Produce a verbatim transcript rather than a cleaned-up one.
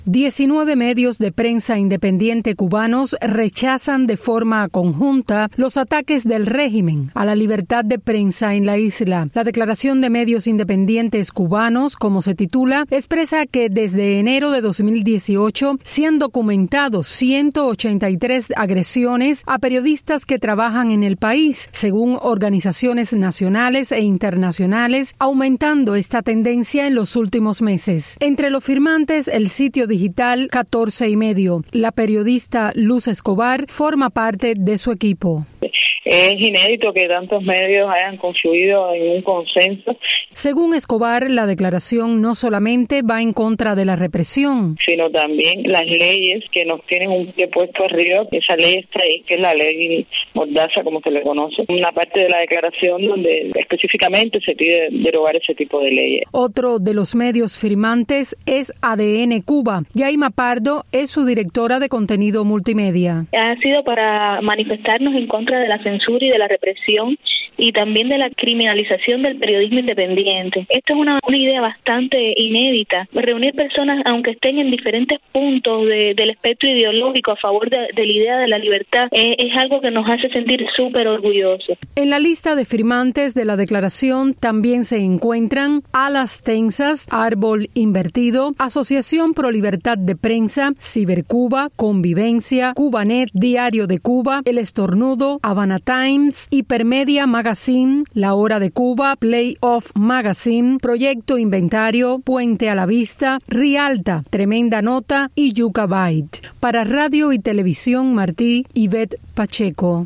diecinueve medios de prensa independiente cubanos rechazan de forma conjunta los ataques del régimen a la libertad de prensa en la isla. La Declaración de Medios Independientes Cubanos, como se titula, expresa que desde enero de dos mil dieciocho se han documentado ciento ochenta y tres agresiones a periodistas que trabajan en el país, según organizaciones nacionales e internacionales, aumentando esta tendencia en los últimos meses. Entre los firmantes, el sitio digital catorce y medio. La periodista Luz Escobar forma parte de su equipo. Es inédito que tantos medios hayan confluido en un consenso. Según Escobar, la declaración no solamente va en contra de la represión, sino también las leyes que nos tienen un pie puesto arriba. Esa ley está ahí, que es la ley Mordaza, como se le conoce. Una parte de la declaración donde específicamente se pide derogar ese tipo de leyes. Otro de los medios firmantes es A D N Cuba. Yaima Pardo es su directora de contenido multimedia. Ha sido para manifestarnos en contra de la censura y de la represión y también de la criminalización del periodismo independiente. Esto es una, una idea bastante inédita. Reunir personas, aunque estén en diferentes puntos de, del espectro ideológico a favor de, de la idea de la libertad, eh, es algo que nos hace sentir súper orgullosos. En la lista de firmantes de la declaración también se encuentran Alas Tensas, Árbol Invertido, Asociación Pro Libertad de Prensa, Cibercuba, Convivencia, Cubanet, Diario de Cuba, El Estornudo, Havana Times, Hipermedia Magazine, La Hora de Cuba, Playoff Magazine, Proyecto Inventario, Puente a la Vista, Rialta, Tremenda Nota y Yuca Byte. Para Radio y Televisión Martí, Ivette Pacheco.